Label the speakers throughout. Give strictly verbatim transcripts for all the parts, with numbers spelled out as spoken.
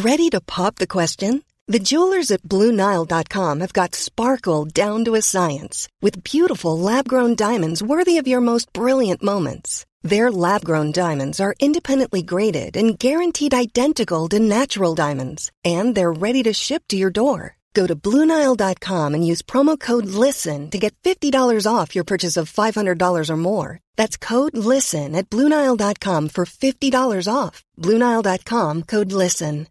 Speaker 1: Ready to pop the question? The jewelers at Blue Nile dot com have got sparkle down to a science with beautiful lab-grown diamonds worthy of your most brilliant moments. Their lab-grown diamonds are independently graded and guaranteed identical to natural diamonds, and they're ready to ship to your door. Go to Blue Nile dot com and use promo code LISTEN to get fifty dollars off your purchase of five hundred dollars or more. That's code LISTEN at Blue Nile dot com for fifty dollars off. Blue Nile dot com, code LISTEN.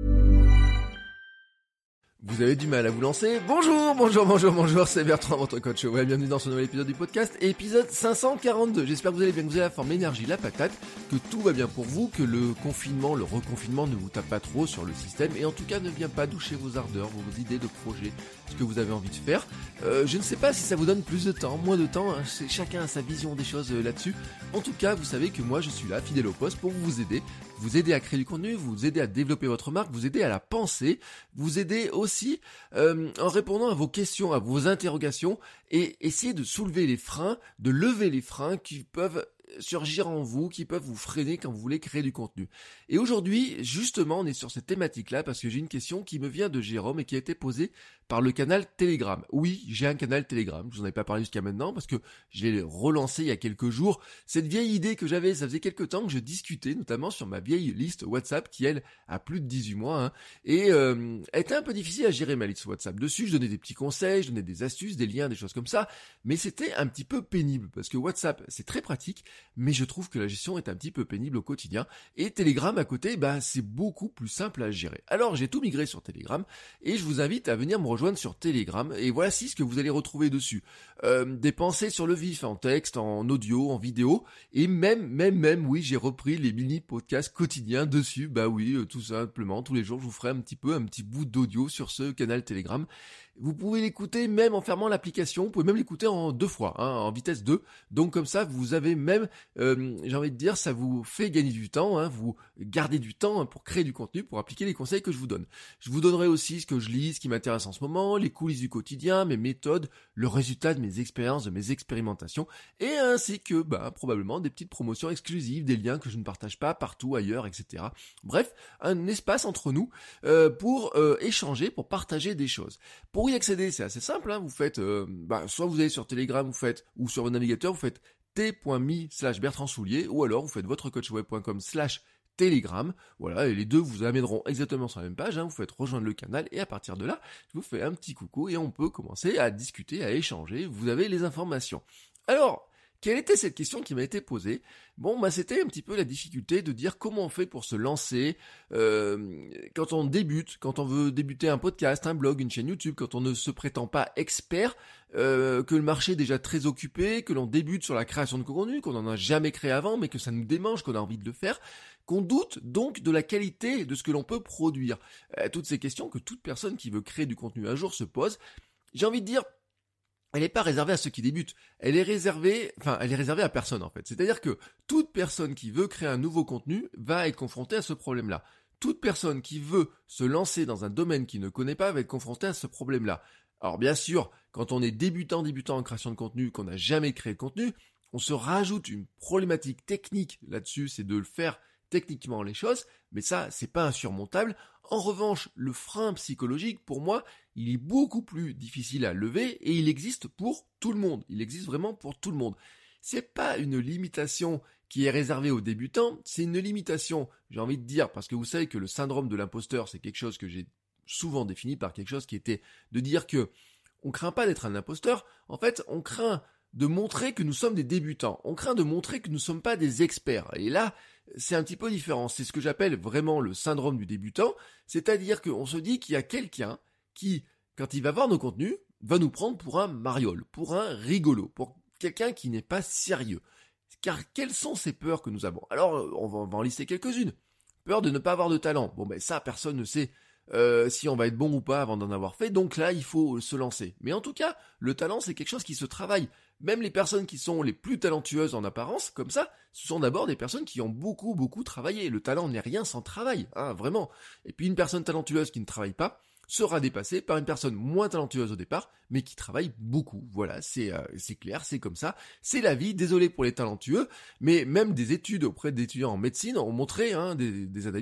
Speaker 2: Vous avez du mal à vous lancer? Bonjour, bonjour, bonjour, bonjour, c'est Bertrand, votre coach web. Bienvenue dans ce nouvel épisode du podcast, épisode cinq cent quarante-deux. J'espère que vous allez bien, que vous avez la forme, l'énergie, la patate, que tout va bien pour vous, que le confinement, le reconfinement ne vous tape pas trop sur le système et en tout cas ne vient pas doucher vos ardeurs, vos idées de projets, ce que vous avez envie de faire. Euh, je ne sais pas si ça vous donne plus de temps, moins de temps, hein, c'est, chacun a sa vision des choses euh, là-dessus. En tout cas, vous savez que moi je suis là, fidèle au poste, pour vous aider, vous aider à créer du contenu, vous aider à développer votre marque, vous aider à la penser, vous aider aussi euh, en répondant à vos questions, à vos interrogations et essayer de soulever les freins, de lever les freins qui peuvent surgir en vous, qui peuvent vous freiner quand vous voulez créer du contenu. Et aujourd'hui, justement, on est sur cette thématique-là parce que j'ai une question qui me vient de Jérôme et qui a été posée par le canal Telegram. Oui, j'ai un canal Telegram, je vous en ai pas parlé jusqu'à maintenant parce que je l'ai relancé il y a quelques jours. Cette vieille idée que j'avais, ça faisait quelques temps que je discutais, notamment sur ma vieille liste WhatsApp qui, elle, a plus de dix-huit mois, hein, et euh, était un peu difficile à gérer ma liste WhatsApp. Dessus, je donnais des petits conseils, je donnais des astuces, des liens, des choses comme ça, mais c'était un petit peu pénible parce que WhatsApp, c'est très pratique, mais je trouve que la gestion est un petit peu pénible au quotidien. Et Telegram à côté, bah, c'est beaucoup plus simple à gérer. Alors j'ai tout migré sur Telegram et je vous invite à venir me rejoindre sur Telegram. Et voici ce que vous allez retrouver dessus. Euh, des pensées sur le vif, en texte, en audio, en vidéo. Et même, même, même, oui, j'ai repris les mini-podcasts quotidiens dessus. Bah oui, euh, tout simplement, tous les jours, je vous ferai un petit peu, un petit bout d'audio sur ce canal Telegram. Vous pouvez l'écouter même en fermant l'application, vous pouvez même l'écouter en deux fois, hein, en vitesse deux. Donc comme ça, vous avez même, euh, j'ai envie de dire, ça vous fait gagner du temps, hein, vous gardez du temps hein, pour créer du contenu, pour appliquer les conseils que je vous donne. Je vous donnerai aussi ce que je lis, ce qui m'intéresse en ce moment, les coulisses du quotidien, mes méthodes, le résultat de mes expériences, de mes expérimentations, et ainsi que bah, probablement des petites promotions exclusives, des liens que je ne partage pas partout ailleurs, et cetera. Bref, un espace entre nous euh, pour euh, échanger, pour partager des choses. Pour y accéder, c'est assez simple, hein, vous faites, euh, bah, soit vous allez sur Telegram, vous faites, ou sur votre navigateur, vous faites t.me slash Bertrand Soulier, ou alors vous faites votrecoachweb.com slash Telegram, voilà, et les deux vous amèneront exactement sur la même page, hein, vous faites rejoindre le canal, et à partir de là, je vous fais un petit coucou, et on peut commencer à discuter, à échanger, vous avez les informations. Alors, quelle était cette question qui m'a été posée? Bon, bah c'était un petit peu la difficulté de dire comment on fait pour se lancer euh, quand on débute, quand on veut débuter un podcast, un blog, une chaîne YouTube, quand on ne se prétend pas expert, euh, que le marché est déjà très occupé, que l'on débute sur la création de contenu, qu'on n'en a jamais créé avant, mais que ça nous démange, qu'on a envie de le faire, qu'on doute donc de la qualité de ce que l'on peut produire. Euh, toutes ces questions que toute personne qui veut créer du contenu un jour se pose. J'ai envie de dire, elle n'est pas réservée à ceux qui débutent. Elle est réservée, enfin, elle est réservée à personne, en fait. C'est-à-dire que toute personne qui veut créer un nouveau contenu va être confrontée à ce problème-là. Toute personne qui veut se lancer dans un domaine qu'il ne connaît pas va être confrontée à ce problème-là. Alors, bien sûr, quand on est débutant, débutant en création de contenu, qu'on n'a jamais créé de contenu, on se rajoute une problématique technique là-dessus, c'est de le faire techniquement les choses, mais ça, c'est pas insurmontable. En revanche, le frein psychologique, pour moi, il est beaucoup plus difficile à lever et il existe pour tout le monde. Il existe vraiment pour tout le monde. C'est pas une limitation qui est réservée aux débutants, c'est une limitation, j'ai envie de dire, parce que vous savez que le syndrome de l'imposteur, c'est quelque chose que j'ai souvent défini par quelque chose qui était de dire que on craint pas d'être un imposteur, en fait, on craint de montrer que nous sommes des débutants. On craint de montrer que nous ne sommes pas des experts. Et là, c'est un petit peu différent. C'est ce que j'appelle vraiment le syndrome du débutant. C'est-à-dire qu'on se dit qu'il y a quelqu'un qui, quand il va voir nos contenus, va nous prendre pour un mariole, pour un rigolo, pour quelqu'un qui n'est pas sérieux. Car quelles sont ces peurs que nous avons? Alors, on va, on va en lister quelques-unes. Peur de ne pas avoir de talent. Bon, ben ça, personne ne sait Euh, si on va être bon ou pas avant d'en avoir fait, donc là il faut se lancer. Mais en tout cas, le talent c'est quelque chose qui se travaille. Même les personnes qui sont les plus talentueuses en apparence, comme ça, ce sont d'abord des personnes qui ont beaucoup beaucoup travaillé. Le talent n'est rien sans travail, hein, vraiment. Et puis une personne talentueuse qui ne travaille pas sera dépassée par une personne moins talentueuse au départ, mais qui travaille beaucoup. Voilà, c'est euh, c'est clair, c'est comme ça. C'est la vie, désolé pour les talentueux, mais même des études auprès d'étudiants en médecine ont montré, hein, des, des analyses,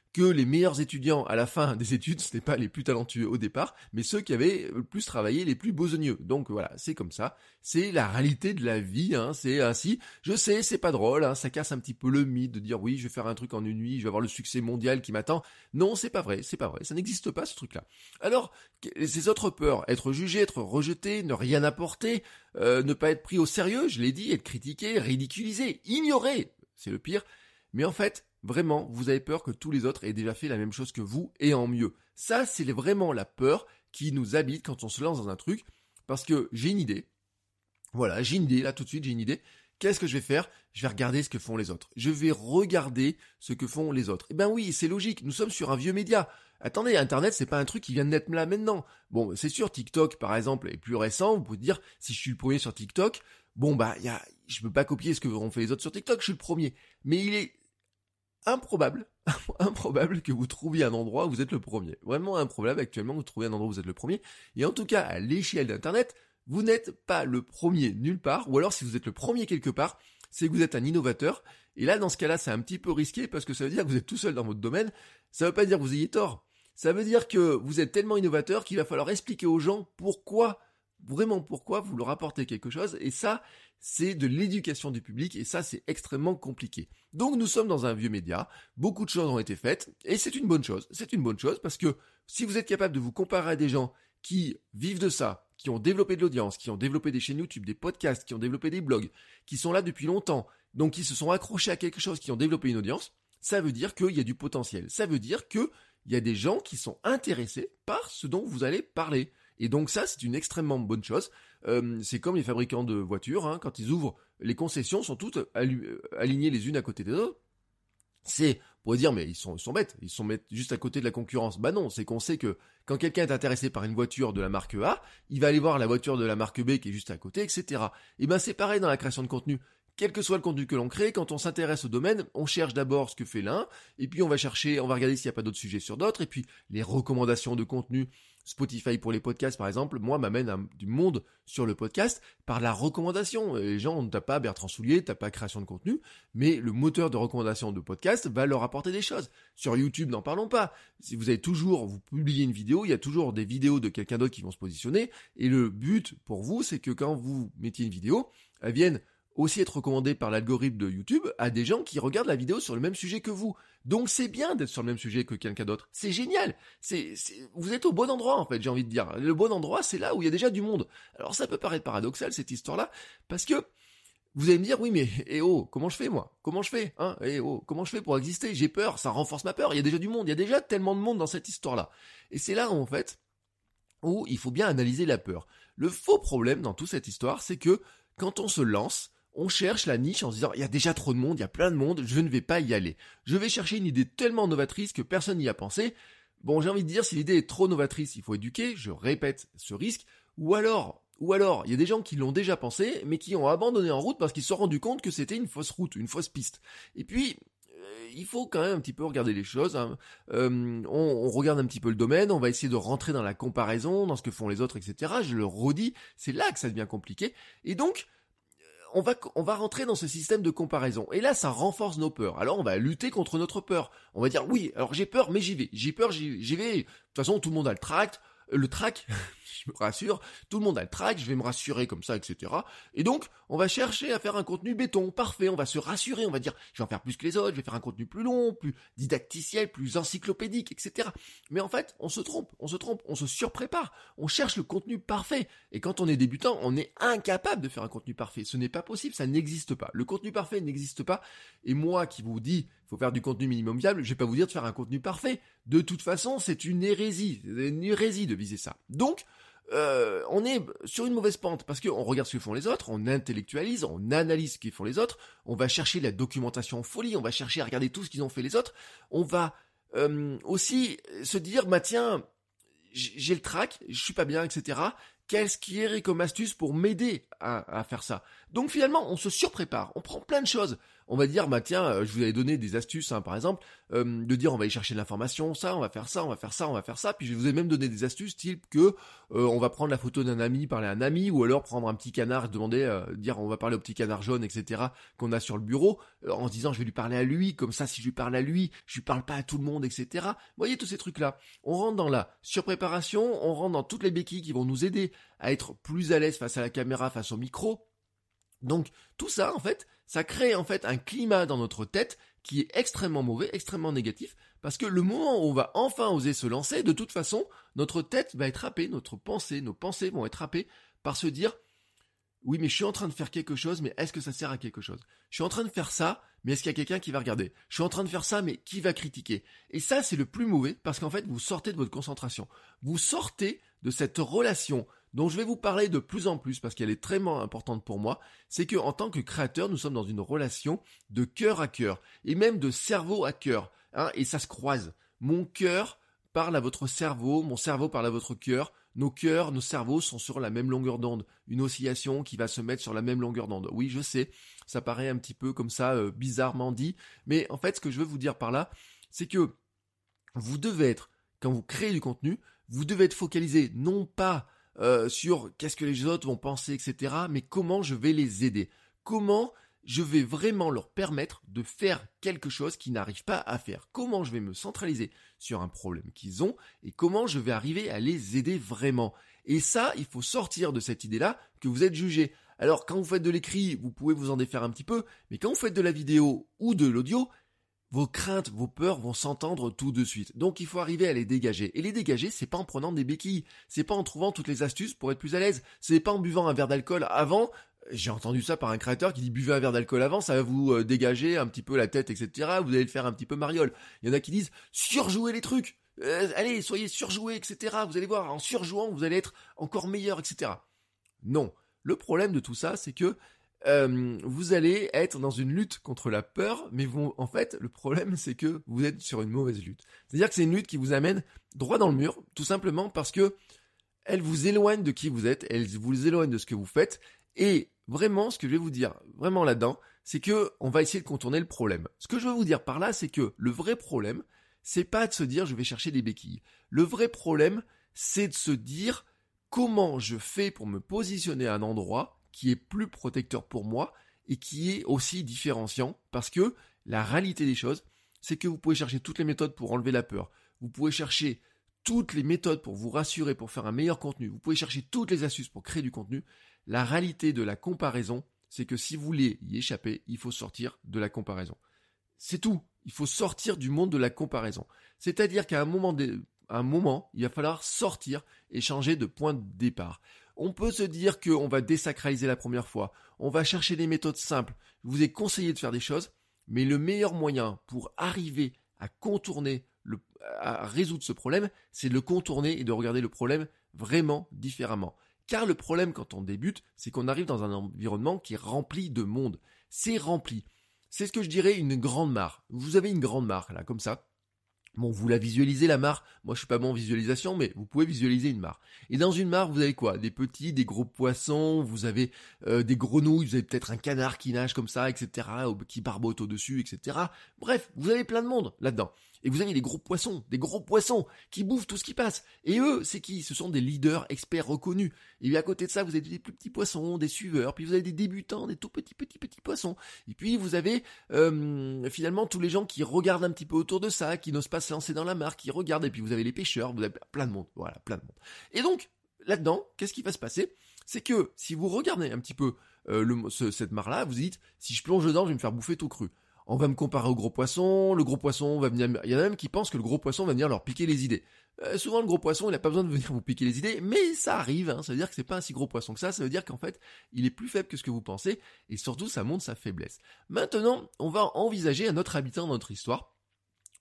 Speaker 2: que les meilleurs étudiants à la fin des études, ce n'est pas les plus talentueux au départ, mais ceux qui avaient le plus travaillé, les plus besogneux. Donc voilà, c'est comme ça, c'est la réalité de la vie, hein, c'est ainsi. Je sais, c'est pas drôle, hein, ça casse un petit peu le mythe de dire oui, je vais faire un truc en une nuit, je vais avoir le succès mondial qui m'attend. Non, c'est pas vrai, c'est pas vrai, ça n'existe pas ce truc-là. Alors, ces autres peurs, être jugé, être rejeté, ne rien apporter, euh, ne pas être pris au sérieux, je l'ai dit, être critiqué, ridiculisé, ignoré, c'est le pire. Mais en fait, vraiment, vous avez peur que tous les autres aient déjà fait la même chose que vous et en mieux. Ça, c'est vraiment la peur qui nous habite quand on se lance dans un truc. Parce que j'ai une idée. Voilà, j'ai une idée, là tout de suite, j'ai une idée. Qu'est-ce que je vais faire ? Je vais regarder ce que font les autres. Je vais regarder ce que font les autres. Eh ben oui, c'est logique, nous sommes sur un vieux média. Attendez, Internet, c'est pas un truc qui vient de naître là maintenant. Bon, c'est sûr, TikTok, par exemple, est plus récent. Vous pouvez dire, si je suis le premier sur TikTok, bon bah, y a, je peux pas copier ce que ont fait les autres sur TikTok, je suis le premier. Mais il est improbable, improbable que vous trouviez un endroit où vous êtes le premier. Vraiment improbable actuellement que vous trouviez un endroit où vous êtes le premier. Et en tout cas, à l'échelle d'Internet, vous n'êtes pas le premier nulle part, ou alors si vous êtes le premier quelque part, c'est que vous êtes un innovateur. Et là, dans ce cas-là, c'est un petit peu risqué parce que ça veut dire que vous êtes tout seul dans votre domaine. Ça veut pas dire que vous ayez tort. Ça veut dire que vous êtes tellement innovateur qu'il va falloir expliquer aux gens pourquoi, vraiment pourquoi vous leur apportez quelque chose. Et ça, c'est de l'éducation du public et ça, c'est extrêmement compliqué. Donc nous sommes dans un vieux média, beaucoup de choses ont été faites et c'est une bonne chose. C'est une bonne chose parce que si vous êtes capable de vous comparer à des gens qui vivent de ça, qui ont développé de l'audience, qui ont développé des chaînes YouTube, des podcasts, qui ont développé des blogs, qui sont là depuis longtemps, donc qui se sont accrochés à quelque chose, qui ont développé une audience, ça veut dire qu'il y a du potentiel. Ça veut dire qu'il y a des gens qui sont intéressés par ce dont vous allez parler. Et donc ça, c'est une extrêmement bonne chose. Euh, c'est comme les fabricants de voitures, hein, quand ils ouvrent, les concessions sont toutes alignées les unes à côté des autres. C'est, on pourrait dire, mais ils sont, ils sont bêtes, ils sont juste à côté de la concurrence. Bah non, c'est qu'on sait que quand quelqu'un est intéressé par une voiture de la marque A, il va aller voir la voiture de la marque B qui est juste à côté, et cetera. Et ben c'est pareil dans la création de contenu. Quel que soit le contenu que l'on crée, quand on s'intéresse au domaine, on cherche d'abord ce que fait l'un, et puis on va chercher, on va regarder s'il n'y a pas d'autres sujets sur d'autres, et puis les recommandations de contenu. Spotify pour les podcasts, par exemple, moi, m'amène à du monde sur le podcast par la recommandation. Les gens, on ne tape pas Bertrand Soulier, tape pas création de contenu, mais le moteur de recommandation de podcast va leur apporter des choses. Sur YouTube, n'en parlons pas. Si vous avez toujours, vous publiez une vidéo, il y a toujours des vidéos de quelqu'un d'autre qui vont se positionner, et le but pour vous, c'est que quand vous mettiez une vidéo, elle vienne aussi être recommandée par l'algorithme de YouTube à des gens qui regardent la vidéo sur le même sujet que vous. Donc c'est bien d'être sur le même sujet que quelqu'un d'autre. C'est génial. C'est, c'est, vous êtes au bon endroit en fait, j'ai envie de dire. Le bon endroit, c'est là où il y a déjà du monde. Alors ça peut paraître paradoxal cette histoire-là, parce que vous allez me dire, oui mais, eh oh, comment je fais moi ? Comment je fais hein Eh oh, comment je fais pour exister ? J'ai peur, ça renforce ma peur. Il y a déjà du monde, il y a déjà tellement de monde dans cette histoire-là. Et c'est là en fait où il faut bien analyser la peur. Le faux problème dans toute cette histoire, c'est que quand on se lance, on cherche la niche en se disant, il y a déjà trop de monde, il y a plein de monde, je ne vais pas y aller. Je vais chercher une idée tellement novatrice que personne n'y a pensé. Bon, j'ai envie de dire, si l'idée est trop novatrice, il faut éduquer, je répète ce risque. Ou alors, ou alors, il y a des gens qui l'ont déjà pensé, mais qui ont abandonné en route parce qu'ils se sont rendus compte que c'était une fausse route, une fausse piste. Et puis, euh, il faut quand même un petit peu regarder les choses. Hein. Euh, on, on regarde un petit peu le domaine, on va essayer de rentrer dans la comparaison, dans ce que font les autres, et cetera. Je le redis, c'est là que ça devient compliqué. Et donc, On va, on va rentrer dans ce système de comparaison. Et là, ça renforce nos peurs. Alors, on va lutter contre notre peur. On va dire, oui, alors j'ai peur, mais j'y vais. J'ai peur, j'y, j'y vais. De toute façon, tout le monde a le tract. Le trac, je me rassure, tout le monde a le trac, je vais me rassurer comme ça, et cetera. Et donc, on va chercher à faire un contenu béton, parfait, on va se rassurer, on va dire, je vais en faire plus que les autres, je vais faire un contenu plus long, plus didacticiel, plus encyclopédique, et cetera. Mais en fait, on se trompe, on se trompe, on se surprépare, on cherche le contenu parfait. Et quand on est débutant, on est incapable de faire un contenu parfait. Ce n'est pas possible, ça n'existe pas. Le contenu parfait n'existe pas. Et moi qui vous dis, il faut faire du contenu minimum viable, je vais pas vous dire de faire un contenu parfait. De toute façon, c'est une hérésie, c'est une hérésie de viser ça. Donc, euh, on est sur une mauvaise pente parce qu'on regarde ce que font les autres, on intellectualise, on analyse ce qu'ils font les autres, on va chercher la documentation en folie, on va chercher à regarder tout ce qu'ils ont fait les autres, on va euh, aussi se dire, bah tiens, j'ai le trac, je suis pas bien, et cetera. Qu'est-ce qui irait comme astuce pour m'aider à, à faire ça ? Donc finalement, on se surprépare, on prend plein de choses. on va dire, bah tiens, euh, je vous avais donné des astuces, hein, par exemple, euh, de dire on va aller chercher de l'information, ça, on va faire ça, on va faire ça, on va faire ça, puis je vous ai même donné des astuces type que euh, on va prendre la photo d'un ami, parler à un ami, ou alors prendre un petit canard et demander, euh, dire on va parler au petit canard jaune, et cetera, qu'on a sur le bureau, euh, en se disant je vais lui parler à lui, comme ça si je lui parle à lui, je lui parle pas à tout le monde, et cetera. Vous voyez tous ces trucs-là. On rentre dans la surpréparation, on rentre dans toutes les béquilles qui vont nous aider à être plus à l'aise face à la caméra, face au micro. Donc tout ça, en fait, ça crée en fait un climat dans notre tête qui est extrêmement mauvais, extrêmement négatif, parce que le moment où on va enfin oser se lancer, de toute façon, notre tête va être happée, notre pensée, nos pensées vont être happées par se dire « Oui, mais je suis en train de faire quelque chose, mais est-ce que ça sert à quelque chose ? Je suis en train de faire ça, mais est-ce qu'il y a quelqu'un qui va regarder ? Je suis en train de faire ça, mais qui va critiquer ?» Et ça, c'est le plus mauvais, parce qu'en fait, vous sortez de votre concentration. Vous sortez de cette relation dont je vais vous parler de plus en plus, parce qu'elle est très importante pour moi, c'est que en tant que créateur, nous sommes dans une relation de cœur à cœur, et même de cerveau à cœur, hein, et ça se croise. Mon cœur parle à votre cerveau, mon cerveau parle à votre cœur, nos cœurs, nos cerveaux sont sur la même longueur d'onde, une oscillation qui va se mettre sur la même longueur d'onde. Oui, je sais, ça paraît un petit peu comme ça, euh, bizarrement dit, mais en fait, ce que je veux vous dire par là, c'est que vous devez être, quand vous créez du contenu, vous devez être focalisé, non pas euh, sur qu'est-ce que les autres vont penser, et cetera, mais comment je vais les aider, comment je vais vraiment leur permettre de faire quelque chose qu'ils n'arrivent pas à faire. Comment je vais me centraliser sur un problème qu'ils ont et comment je vais arriver à les aider vraiment. Et ça, il faut sortir de cette idée-là que vous êtes jugé. Alors, quand vous faites de l'écrit, vous pouvez vous en défaire un petit peu, mais quand vous faites de la vidéo ou de l'audio, vos craintes, vos peurs vont s'entendre tout de suite. Donc, il faut arriver à les dégager. Et les dégager, c'est pas en prenant des béquilles. C'est pas en trouvant toutes les astuces pour être plus à l'aise. C'est pas en buvant un verre d'alcool avant. J'ai entendu ça par un créateur qui dit buvez un verre d'alcool avant, ça va vous euh, dégager un petit peu la tête, et cetera. Vous allez le faire un petit peu mariole. Il y en a qui disent surjouez les trucs. Euh, allez, soyez surjoués, et cetera. Vous allez voir, en surjouant, vous allez être encore meilleur, et cetera. Non. Le problème de tout ça, c'est que euh, vous allez être dans une lutte contre la peur, mais vous, en fait, le problème, c'est que vous êtes sur une mauvaise lutte. C'est-à-dire que c'est une lutte qui vous amène droit dans le mur, tout simplement parce que elle vous éloigne de qui vous êtes, elle vous éloigne de ce que vous faites, et vraiment, ce que je vais vous dire, vraiment là-dedans, c'est que on va essayer de contourner le problème. Ce que je veux vous dire par là, c'est que le vrai problème, c'est pas de se dire je vais chercher des béquilles. Le vrai problème, c'est de se dire comment je fais pour me positionner à un endroit qui est plus protecteur pour moi et qui est aussi différenciant, parce que la réalité des choses, c'est que vous pouvez chercher toutes les méthodes pour enlever la peur. Vous pouvez chercher toutes les méthodes pour vous rassurer, pour faire un meilleur contenu. Vous pouvez chercher toutes les astuces pour créer du contenu. La réalité de la comparaison, c'est que si vous voulez y échapper, il faut sortir de la comparaison. C'est tout. Il faut sortir du monde de la comparaison. C'est-à-dire qu'à un moment, de, à un moment, il va falloir sortir et changer de point de départ. On peut se dire qu'on va désacraliser la première fois. On va chercher des méthodes simples. Je vous ai conseillé de faire des choses, mais le meilleur moyen pour arriver à contourner, le, à résoudre ce problème, c'est de le contourner et de regarder le problème vraiment différemment. Car le problème quand on débute, c'est qu'on arrive dans un environnement qui est rempli de monde. C'est rempli. C'est ce que je dirais une grande mare. Vous avez une grande mare là, comme ça. Bon, vous la visualisez la mare. Moi, je suis pas bon en visualisation, mais vous pouvez visualiser une mare. Et dans une mare, vous avez quoi ? Des petits, des gros poissons, vous avez euh, des grenouilles, vous avez peut-être un canard qui nage comme ça, et cetera, qui barbote au-dessus, et cetera. Bref, vous avez plein de monde là-dedans. Et vous avez des gros poissons, des gros poissons qui bouffent tout ce qui passe. Et eux, c'est qui ? Ce sont des leaders experts reconnus. Et puis à côté de ça, vous avez des plus petits poissons, des suiveurs, puis vous avez des débutants, des tout petits, petits, petits poissons. Et puis vous avez euh, finalement tous les gens qui regardent un petit peu autour de ça, qui n'osent pas se lancer dans la mare, qui regardent. Et puis vous avez les pêcheurs, vous avez plein de monde. Voilà, plein de monde. Et donc, là-dedans, qu'est-ce qui va se passer ? C'est que si vous regardez un petit peu euh, le, ce, cette mare-là, vous dites, si je plonge dedans, je vais me faire bouffer tout cru. On va me comparer au gros poisson, le gros poisson va venir... Il y en a même qui pensent que le gros poisson va venir leur piquer les idées. Euh, souvent, le gros poisson, il n'a pas besoin de venir vous piquer les idées, mais ça arrive, hein. Ça veut dire que c'est pas un si gros poisson que ça, ça veut dire qu'en fait, il est plus faible que ce que vous pensez, et surtout, ça montre sa faiblesse. Maintenant, on va envisager un autre habitant dans notre histoire.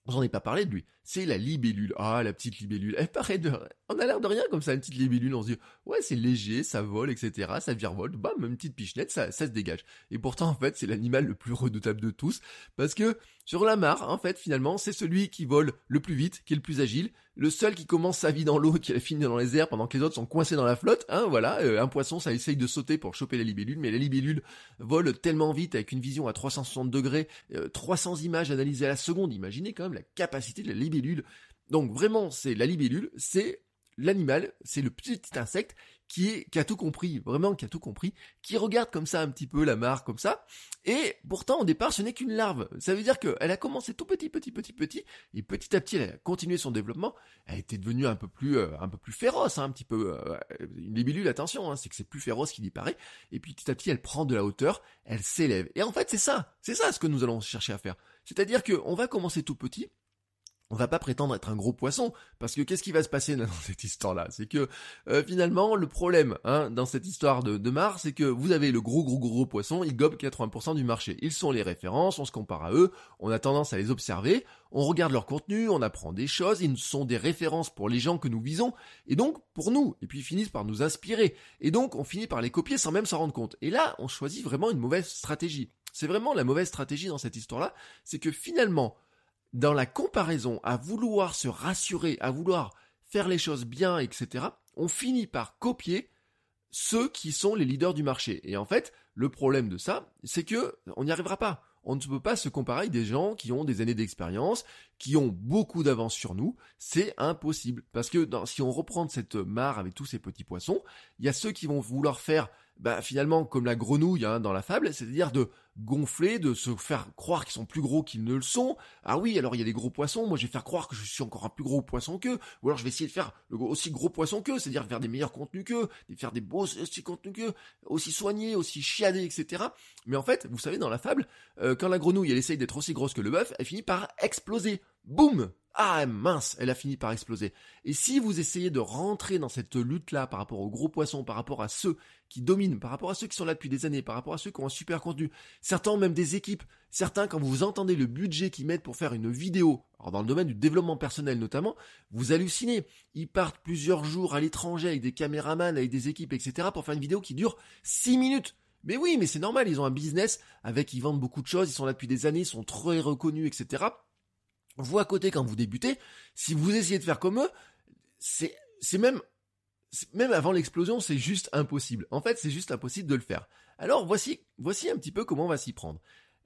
Speaker 2: j'en ai pas parlé de lui, c'est la libellule. Ah, la petite libellule, elle paraît de... On a l'air de rien comme ça, une petite libellule, on se dit, ouais, c'est léger, ça vole, et cetera, ça virevolte, bam, une petite pichenette, ça, ça se dégage. Et pourtant, en fait, c'est l'animal le plus redoutable de tous, parce que, sur la mare, en fait, finalement, c'est celui qui vole le plus vite, qui est le plus agile, le seul qui commence sa vie dans l'eau, qui a fini dans les airs, pendant que les autres sont coincés dans la flotte, hein, voilà, euh, un poisson, ça essaye de sauter pour choper la libellule, mais la libellule vole tellement vite, avec une vision à trois cent soixante degrés, euh, trois cents images analysées à la seconde, imaginez quand même la capacité de la libellule. Donc vraiment, c'est la libellule, c'est l'animal, c'est le petit insecte qui est, qui a tout compris, vraiment qui a tout compris, qui regarde comme ça un petit peu la mare comme ça, et pourtant au départ ce n'est qu'une larve. Ça veut dire qu'elle a commencé tout petit, petit, petit, petit, et petit à petit elle a continué son développement, elle était devenue un peu plus, euh, un peu plus féroce, hein, un petit peu, euh, une libellule, attention, hein, c'est que c'est plus féroce qu'il y paraît, et puis petit à petit elle prend de la hauteur, elle s'élève. Et en fait c'est ça, c'est ça ce que nous allons chercher à faire. C'est-à-dire qu'on va commencer tout petit. On va pas prétendre être un gros poisson, parce que qu'est-ce qui va se passer dans cette histoire-là? C'est que euh, finalement, le problème hein, dans cette histoire de, de mare, c'est que vous avez le gros gros gros poisson, il gobe quatre-vingts pour cent du marché. Ils sont les références, on se compare à eux, on a tendance à les observer, on regarde leur contenu, on apprend des choses, ils sont des références pour les gens que nous visons, et donc pour nous, et puis ils finissent par nous inspirer. Et donc on finit par les copier sans même s'en rendre compte. Et là, on choisit vraiment une mauvaise stratégie. C'est vraiment la mauvaise stratégie dans cette histoire-là, c'est que finalement, dans la comparaison, à vouloir se rassurer, à vouloir faire les choses bien, et cetera, on finit par copier ceux qui sont les leaders du marché. Et en fait, le problème de ça, c'est que on n'y arrivera pas. On ne peut pas se comparer avec des gens qui ont des années d'expérience, qui ont beaucoup d'avance sur nous. C'est impossible. Parce que dans, si on reprend cette mare avec tous ces petits poissons, il y a ceux qui vont vouloir faire, bah, finalement, comme la grenouille hein, dans la fable, c'est-à-dire de gonfler, de se faire croire qu'ils sont plus gros qu'ils ne le sont. Ah oui, alors il y a des gros poissons, moi je vais faire croire que je suis encore un plus gros poisson qu'eux, ou alors je vais essayer de faire le aussi gros poisson qu'eux, c'est-à-dire faire des meilleurs contenus qu'eux, faire des beaux aussi contenus qu'eux, aussi soignés, aussi chiadés, et cetera. Mais en fait, vous savez, dans la fable, euh, quand la grenouille elle essaye d'être aussi grosse que le bœuf, elle finit par exploser. Boum! Ah mince, elle a fini par exploser. Et si vous essayez de rentrer dans cette lutte-là par rapport aux gros poissons, par rapport à ceux qui dominent, par rapport à ceux qui sont là depuis des années, par rapport à ceux qui ont un super contenu, certains ont même des équipes, certains quand vous entendez le budget qu'ils mettent pour faire une vidéo, alors dans le domaine du développement personnel notamment, vous hallucinez. Ils partent plusieurs jours à l'étranger avec des caméramans, avec des équipes, et cetera pour faire une vidéo qui dure six minutes. Mais oui, mais c'est normal, ils ont un business avec, ils vendent beaucoup de choses, ils sont là depuis des années, ils sont très reconnus, et cetera. Vous à côté quand vous débutez, si vous essayez de faire comme eux, c'est c'est même c'est, même avant l'explosion, c'est juste impossible. En fait, c'est juste impossible de le faire. Alors voici voici un petit peu comment on va s'y prendre.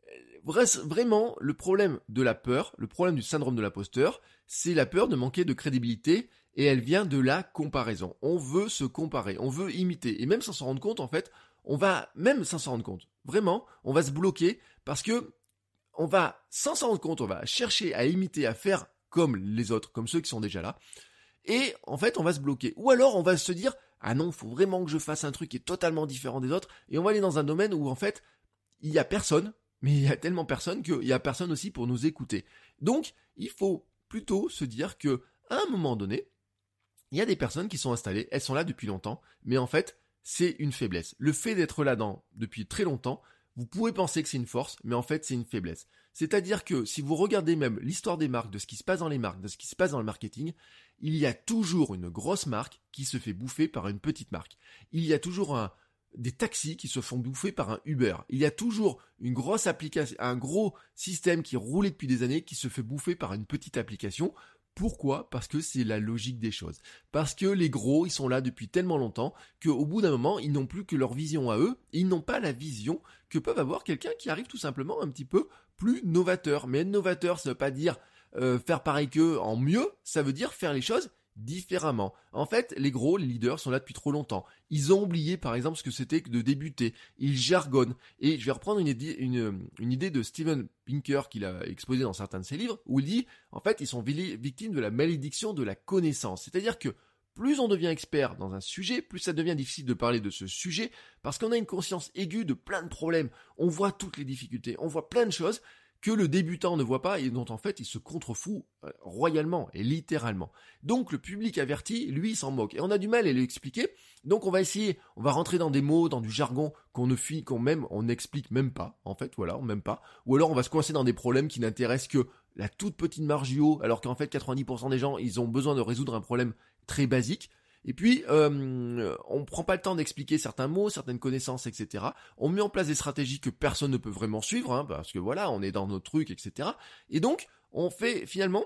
Speaker 2: Vraiment, le problème de la peur, le problème du syndrome de l'imposteur, c'est la peur de manquer de crédibilité et elle vient de la comparaison. On veut se comparer, on veut imiter et même sans s'en rendre compte en fait, on va même sans s'en rendre compte. Vraiment, on va se bloquer parce que on va, sans s'en rendre compte, on va chercher à imiter, à faire comme les autres, comme ceux qui sont déjà là. Et en fait, on va se bloquer. Ou alors, on va se dire, ah non, il faut vraiment que je fasse un truc qui est totalement différent des autres. Et on va aller dans un domaine où en fait, il y a personne, mais il y a tellement personne qu'il y a personne aussi pour nous écouter. Donc, il faut plutôt se dire que, à un moment donné, il y a des personnes qui sont installées, elles sont là depuis longtemps, mais en fait, c'est une faiblesse. Le fait d'être là-dedans depuis très longtemps, vous pouvez penser que c'est une force, mais en fait c'est une faiblesse. C'est-à-dire que si vous regardez même l'histoire des marques, de ce qui se passe dans les marques, de ce qui se passe dans le marketing, il y a toujours une grosse marque qui se fait bouffer par une petite marque. Il y a toujours un, des taxis qui se font bouffer par un Uber. Il y a toujours une grosse application, un gros système qui roulait depuis des années qui se fait bouffer par une petite application. Pourquoi ? Parce que c'est la logique des choses. Parce que les gros, ils sont là depuis tellement longtemps qu'au bout d'un moment, ils n'ont plus que leur vision à eux. Et ils n'ont pas la vision que peuvent avoir quelqu'un qui arrive tout simplement un petit peu plus novateur. Mais être novateur, ça ne veut pas dire euh, faire pareil qu'eux en mieux. Ça veut dire faire les choses différemment. En fait, les gros, les leaders sont là depuis trop longtemps. Ils ont oublié, par exemple, ce que c'était que de débuter. Ils jargonnent. Et je vais reprendre une idée, une, une idée de Steven Pinker qu'il a exposé dans certains de ses livres, où il dit, en fait, ils sont victimes de la malédiction de la connaissance. C'est-à-dire que plus on devient expert dans un sujet, plus ça devient difficile de parler de ce sujet, parce qu'on a une conscience aiguë de plein de problèmes. On voit toutes les difficultés, on voit plein de choses que le débutant ne voit pas et dont en fait il se contrefout euh, royalement et littéralement. Donc le public averti, lui, il s'en moque. Et on a du mal à lui expliquer, donc on va essayer, on va rentrer dans des mots, dans du jargon qu'on ne finit, qu'on même, on n'explique même pas, en fait, voilà, on même pas. Ou alors on va se coincer dans des problèmes qui n'intéressent que la toute petite marge du haut, alors qu'en fait quatre-vingt-dix pour cent des gens, ils ont besoin de résoudre un problème très basique. Et puis, euh, on prend pas le temps d'expliquer certains mots, certaines connaissances, et cetera. On met en place des stratégies que personne ne peut vraiment suivre, hein, parce que voilà, on est dans nos trucs, et cetera. Et donc, on fait finalement,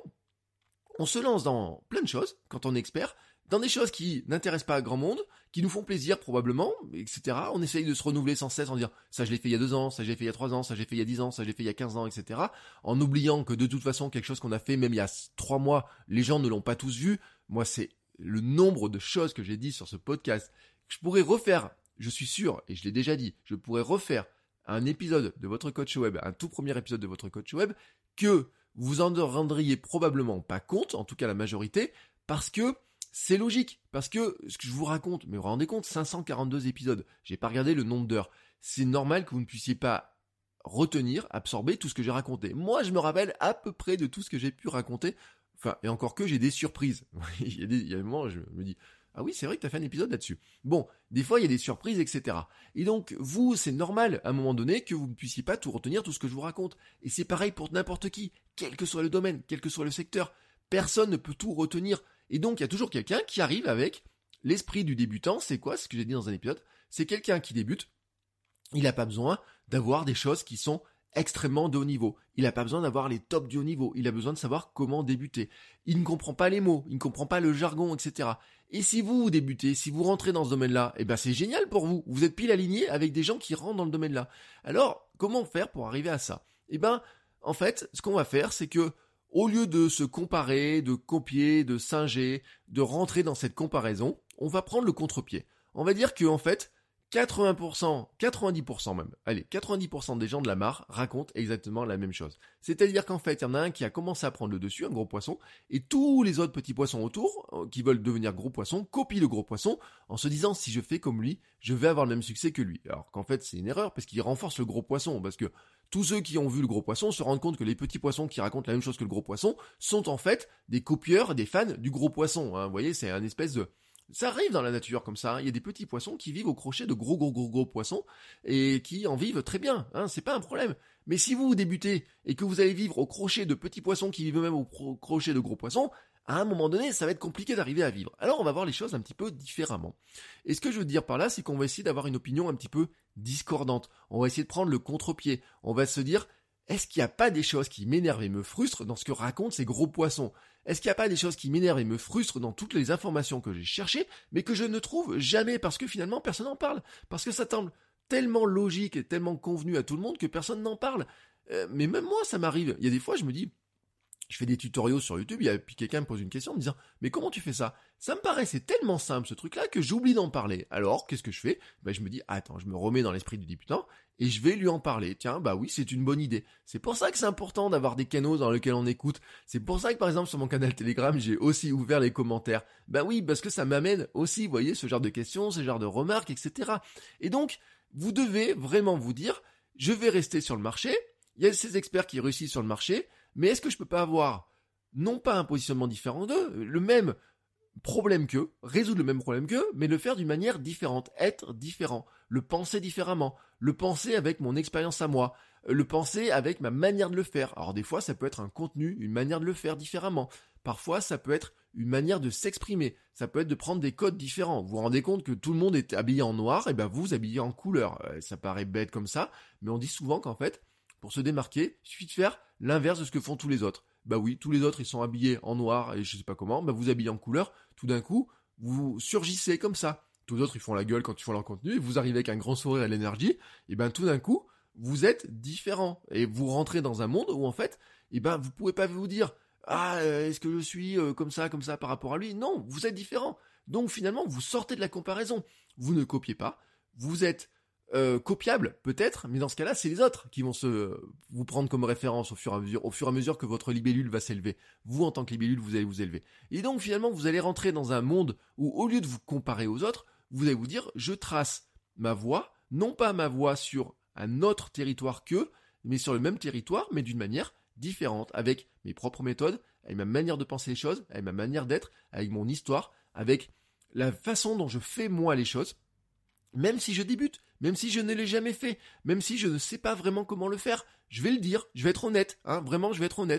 Speaker 2: on se lance dans plein de choses quand on est expert, dans des choses qui n'intéressent pas grand monde, qui nous font plaisir probablement, et cetera. On essaye de se renouveler sans cesse en disant ça je l'ai fait il y a deux ans, ça je l'ai fait il y a trois ans, ça je l'ai fait il y a dix ans, ça je l'ai fait il y a quinze ans, et cetera. En oubliant que de toute façon quelque chose qu'on a fait même il y a trois mois, les gens ne l'ont pas tous vu. Moi c'est le nombre de choses que j'ai dit sur ce podcast. Je pourrais refaire, je suis sûr, et je l'ai déjà dit, je pourrais refaire un épisode de votre coach web, un tout premier épisode de votre coach web, que vous en rendriez probablement pas compte, en tout cas la majorité, parce que c'est logique, parce que ce que je vous raconte, mais vous vous rendez compte, cinq cent quarante-deux épisodes, j'ai pas regardé le nombre d'heures, c'est normal que vous ne puissiez pas retenir, absorber tout ce que j'ai raconté. Moi, je me rappelle à peu près de tout ce que j'ai pu raconter, enfin, et encore que j'ai des surprises. il, y a des, il y a des moments où je me dis, ah oui, c'est vrai que tu as fait un épisode là-dessus. Bon, des fois, il y a des surprises, et cetera. Et donc, vous, c'est normal, à un moment donné, que vous ne puissiez pas tout retenir, tout ce que je vous raconte. Et c'est pareil pour n'importe qui, quel que soit le domaine, quel que soit le secteur. Personne ne peut tout retenir. Et donc, il y a toujours quelqu'un qui arrive avec l'esprit du débutant. C'est quoi, ce que j'ai dit dans un épisode? C'est quelqu'un qui débute. Il n'a pas besoin d'avoir des choses qui sont extrêmement de haut niveau. Il n'a pas besoin d'avoir les tops du haut niveau. Il a besoin de savoir comment débuter. Il ne comprend pas les mots, il ne comprend pas le jargon, et cetera. Et si vous débutez, si vous rentrez dans ce domaine-là, eh ben c'est génial pour vous. Vous êtes pile aligné avec des gens qui rentrent dans le domaine-là. Alors, comment faire pour arriver à ça? Eh ben, en fait, ce qu'on va faire, c'est que au lieu de se comparer, de copier, de singer, de rentrer dans cette comparaison, on va prendre le contre-pied. On va dire que en fait, quatre-vingts pour cent, quatre-vingt-dix pour cent même, allez, quatre-vingt-dix pour cent des gens de la mare racontent exactement la même chose. C'est-à-dire qu'en fait, il y en a un qui a commencé à prendre le dessus, un gros poisson, et tous les autres petits poissons autour, qui veulent devenir gros poissons, copient le gros poisson, en se disant, si je fais comme lui, je vais avoir le même succès que lui. Alors qu'en fait, c'est une erreur, parce qu'il renforce le gros poisson, parce que tous ceux qui ont vu le gros poisson se rendent compte que les petits poissons qui racontent la même chose que le gros poisson sont en fait des copieurs, des fans du gros poisson. Hein. Vous voyez, c'est un espèce de... Ça arrive dans la nature comme ça, hein. Il y a des petits poissons qui vivent au crochet de gros gros gros gros poissons et qui en vivent très bien, hein, c'est pas un problème. Mais si vous débutez et que vous allez vivre au crochet de petits poissons qui vivent même au pro- crochet de gros poissons, à un moment donné, ça va être compliqué d'arriver à vivre. Alors on va voir les choses un petit peu différemment. Et ce que je veux dire par là, c'est qu'on va essayer d'avoir une opinion un petit peu discordante. On va essayer de prendre le contre-pied. On va se dire, est-ce qu'il n'y a pas des choses qui m'énervent et me frustrent dans ce que racontent ces gros poissons? Est-ce qu'il n'y a pas des choses qui m'énervent et me frustrent dans toutes les informations que j'ai cherchées, mais que je ne trouve jamais parce que finalement personne n'en parle? Parce que ça semble tellement logique et tellement convenu à tout le monde que personne n'en parle. Euh, mais même moi, ça m'arrive. Il y a des fois, je me dis, je fais des tutoriaux sur YouTube, et puis quelqu'un me pose une question en me disant « Mais comment tu fais ça ?» Ça me paraît, c'est tellement simple ce truc-là que j'oublie d'en parler. Alors, qu'est-ce que je fais? Ben, je me dis « Attends, je me remets dans l'esprit du débutant et je vais lui en parler. Tiens, bah oui, c'est une bonne idée. » C'est pour ça que c'est important d'avoir des canaux dans lesquels on écoute. C'est pour ça que, par exemple, sur mon canal Telegram, j'ai aussi ouvert les commentaires. Ben oui, parce que ça m'amène aussi, vous voyez, ce genre de questions, ce genre de remarques, et cetera. Et donc, vous devez vraiment vous dire « Je vais rester sur le marché. Il y a ces experts qui réussissent sur le marché. » Mais est-ce que je peux pas avoir, non pas un positionnement différent d'eux, le même problème qu'eux, résoudre le même problème qu'eux, mais le faire d'une manière différente, être différent, le penser différemment, le penser avec mon expérience à moi, le penser avec ma manière de le faire. Alors des fois, ça peut être un contenu, une manière de le faire différemment. Parfois, ça peut être une manière de s'exprimer. Ça peut être de prendre des codes différents. Vous vous rendez compte que tout le monde est habillé en noir, et ben vous vous habillez en couleur. Ça paraît bête comme ça, mais on dit souvent qu'en fait, pour se démarquer, il suffit de faire l'inverse de ce que font tous les autres. Bah oui, tous les autres, ils sont habillés en noir et je sais pas comment, bah vous habillez en couleur, tout d'un coup, vous surgissez comme ça. Tous les autres, ils font la gueule quand ils font leur contenu, et vous arrivez avec un grand sourire et l'énergie, et ben tout d'un coup, vous êtes différent. Et vous rentrez dans un monde où en fait, et ben vous pouvez pas vous dire « Ah, est-ce que je suis comme ça, comme ça par rapport à lui ?» Non, vous êtes différent. Donc finalement, vous sortez de la comparaison. Vous ne copiez pas, vous êtes Euh, copiable peut-être, mais dans ce cas-là, c'est les autres qui vont se vous prendre comme référence au fur et à mesure, au fur et à mesure que votre libellule va s'élever. Vous, en tant que libellule, vous allez vous élever. Et donc, finalement, vous allez rentrer dans un monde où, au lieu de vous comparer aux autres, vous allez vous dire, je trace ma voie, non pas ma voie sur un autre territoire qu'eux, mais sur le même territoire, mais d'une manière différente, avec mes propres méthodes, avec ma manière de penser les choses, avec ma manière d'être, avec mon histoire, avec la façon dont je fais moi les choses. Même si je débute, même si je ne l'ai jamais fait, même si je ne sais pas vraiment comment le faire, je vais le dire, je vais être honnête, hein, vraiment je vais être honnête.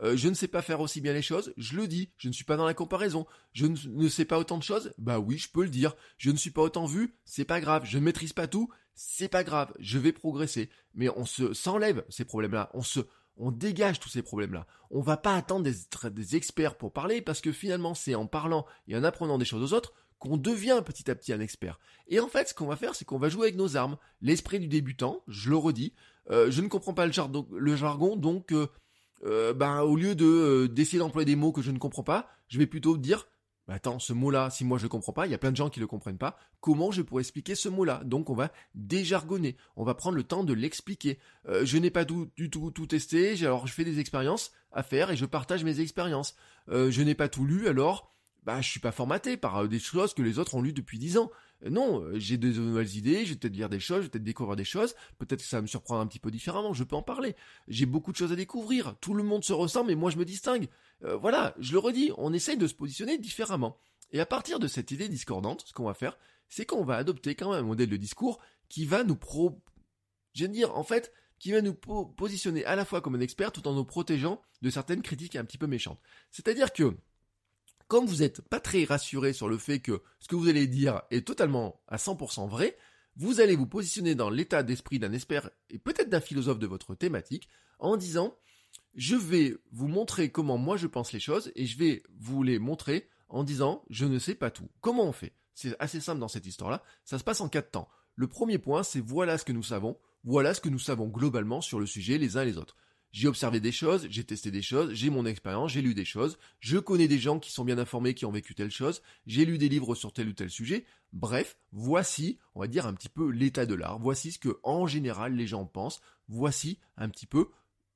Speaker 2: Euh, je ne sais pas faire aussi bien les choses, je le dis, je ne suis pas dans la comparaison. Je ne, ne sais pas autant de choses, bah oui, je peux le dire. Je ne suis pas autant vu, c'est pas grave. Je ne maîtrise pas tout, c'est pas grave. Je vais progresser. Mais on se s'enlève ces problèmes-là, on se on dégage tous ces problèmes-là. On va pas attendre des, des experts pour parler parce que finalement, c'est en parlant et en apprenant des choses aux autres qu'on devient petit à petit un expert. Et en fait, ce qu'on va faire, c'est qu'on va jouer avec nos armes. L'esprit du débutant, je le redis, euh, je ne comprends pas le, jar- le jargon, donc euh, euh, ben, au lieu de euh, d'essayer d'employer des mots que je ne comprends pas, je vais plutôt dire, bah attends, ce mot-là, si moi je le comprends pas, il y a plein de gens qui le comprennent pas, comment je pourrais expliquer ce mot-là? Donc on va déjargonner, on va prendre le temps de l'expliquer. Euh, je n'ai pas tout, du tout tout testé, j'ai- alors je fais des expériences à faire et je partage mes expériences. Euh, je n'ai pas tout lu, alors bah je suis pas formaté par euh, des choses que les autres ont lues depuis dix ans. Euh, non, euh, j'ai de nouvelles idées, je vais peut-être lire des choses, je vais peut-être découvrir des choses, peut-être que ça va me surprendre un petit peu différemment, je peux en parler. J'ai beaucoup de choses à découvrir, tout le monde se ressemble et moi je me distingue. Euh, voilà, je le redis, on essaye de se positionner différemment. Et à partir de cette idée discordante, ce qu'on va faire, c'est qu'on va adopter quand même un modèle de discours qui va nous pro... Je veux dire, en fait, qui va nous po- positionner à la fois comme un expert tout en nous protégeant de certaines critiques un petit peu méchantes. C'est-à-dire que, comme vous n'êtes pas très rassuré sur le fait que ce que vous allez dire est totalement à cent pour cent vrai, vous allez vous positionner dans l'état d'esprit d'un expert et peut-être d'un philosophe de votre thématique en disant « Je vais vous montrer comment moi je pense les choses et je vais vous les montrer en disant « Je ne sais pas tout ». Comment on fait ? C'est assez simple dans cette histoire-là, ça se passe en quatre temps. Le premier point, c'est voilà ce que nous savons, voilà ce que nous savons globalement sur le sujet les uns et les autres. J'ai observé des choses, j'ai testé des choses, j'ai mon expérience, j'ai lu des choses, je connais des gens qui sont bien informés, qui ont vécu telle chose, j'ai lu des livres sur tel ou tel sujet. Bref, voici, on va dire un petit peu l'état de l'art, voici ce que en général les gens pensent, voici un petit peu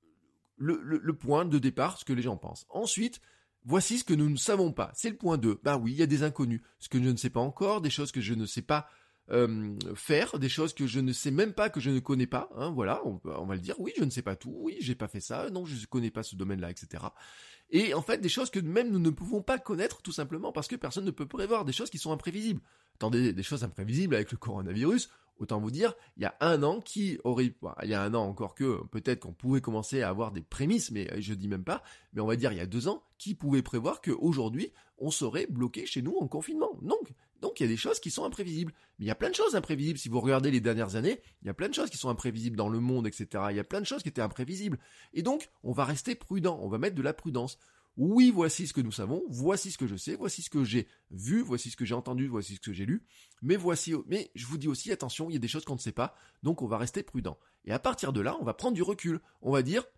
Speaker 2: le, le, le point de départ, ce que les gens pensent. Ensuite, voici ce que nous ne savons pas, c'est le point deux. Bah oui, il y a des inconnus, ce que je ne sais pas encore, des choses que je ne sais pas Euh, faire des choses que je ne sais même pas, que je ne connais pas, hein, voilà, on, on va le dire, oui, je ne sais pas tout, oui, j'ai pas fait ça, non, je ne connais pas ce domaine-là, et cetera. Et en fait, des choses que même nous ne pouvons pas connaître, tout simplement parce que personne ne peut prévoir, des choses qui sont imprévisibles. Attendez, des choses imprévisibles avec le coronavirus, autant vous dire, il y a un an qui aurait, bah, il y a un an encore que, peut-être qu'on pouvait commencer à avoir des prémices, mais je dis même pas, mais on va dire il y a deux ans, qui pouvait prévoir qu'aujourd'hui, on serait bloqué chez nous en confinement. Donc, Donc il y a des choses qui sont imprévisibles. Mais il y a plein de choses imprévisibles. Si vous regardez les dernières années, il y a plein de choses qui sont imprévisibles dans le monde, et cetera. Il y a plein de choses qui étaient imprévisibles. Et donc, on va rester prudent. On va mettre de la prudence. Oui, voici ce que nous savons. Voici ce que je sais. Voici ce que j'ai vu. Voici ce que j'ai entendu. Voici ce que j'ai lu. Mais voici, mais je vous dis aussi, attention, il y a des choses qu'on ne sait pas. Donc, on va rester prudent. Et à partir de là, on va prendre du recul. On va dire,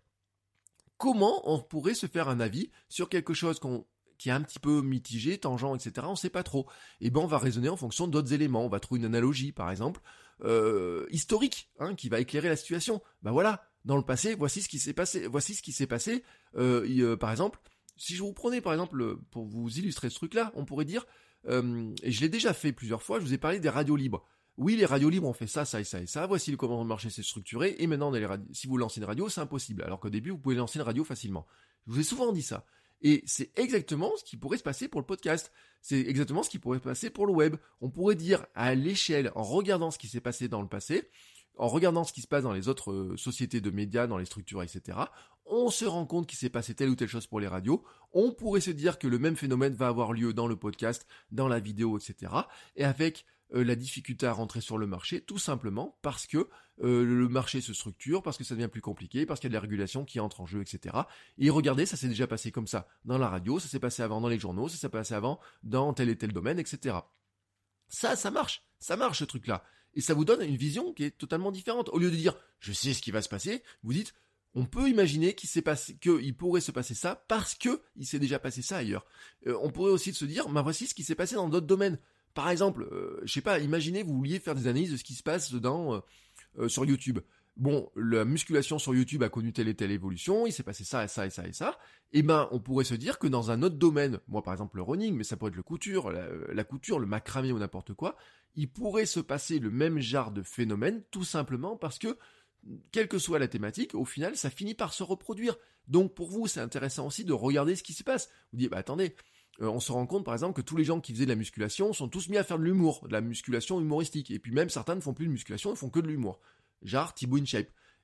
Speaker 2: comment on pourrait se faire un avis sur quelque chose qu'on qui est un petit peu mitigé, tangent, et cetera. On ne sait pas trop. Et ben on va raisonner en fonction d'autres éléments. On va trouver une analogie, par exemple, euh, historique, hein, qui va éclairer la situation. Ben voilà, dans le passé, voici ce qui s'est passé. Voici ce qui s'est passé. Euh, et, euh, par exemple, si je vous prenais, par exemple, pour vous illustrer ce truc-là, on pourrait dire, euh, et je l'ai déjà fait plusieurs fois, je vous ai parlé des radios libres. Oui, les radios libres ont fait ça, ça et ça et ça. Voici comment le marché s'est structuré. Et maintenant, on a les radi- si vous lancez une radio, c'est impossible. Alors qu'au début, vous pouvez lancer une radio facilement. Je vous ai souvent dit ça. Et c'est exactement ce qui pourrait se passer pour le podcast. C'est exactement ce qui pourrait se passer pour le web. On pourrait dire à l'échelle, en regardant ce qui s'est passé dans le passé, en regardant ce qui se passe dans les autres euh, sociétés de médias, dans les structures, et cetera, on se rend compte qu'il s'est passé telle ou telle chose pour les radios. On pourrait se dire que le même phénomène va avoir lieu dans le podcast, dans la vidéo, et cetera. Et avec euh, la difficulté à rentrer sur le marché, tout simplement parce que euh, le marché se structure, parce que ça devient plus compliqué, parce qu'il y a des régulations qui entrent en jeu, et cetera. Et regardez, ça s'est déjà passé comme ça dans la radio, ça s'est passé avant dans les journaux, ça s'est passé avant dans tel et tel domaine, et cetera. Ça, ça marche, ça marche ce truc-là. Et ça vous donne une vision qui est totalement différente. Au lieu de dire, je sais ce qui va se passer, vous dites, on peut imaginer qu'il s'est passé, qu'il pourrait se passer ça parce que il s'est déjà passé ça ailleurs. Euh, on pourrait aussi se dire, bah voici ce qui s'est passé dans d'autres domaines. Par exemple, euh, je sais pas, imaginez vous vouliez faire des analyses de ce qui se passe dans euh, euh, sur YouTube. Bon, la musculation sur YouTube a connu telle et telle évolution, il s'est passé ça et ça et ça et ça. Et ben, on pourrait se dire que dans un autre domaine, moi par exemple le running, mais ça pourrait être le couture, la, la couture, le macramé ou n'importe quoi, il pourrait se passer le même genre de phénomène, tout simplement parce que, quelle que soit la thématique, au final, ça finit par se reproduire. Donc pour vous, c'est intéressant aussi de regarder ce qui se passe. Vous dites, bah attendez, euh, on se rend compte par exemple que tous les gens qui faisaient de la musculation sont tous mis à faire de l'humour, de la musculation humoristique. Et puis même certains ne font plus de musculation, ils font que de l'humour. Genre Thibaut InShape.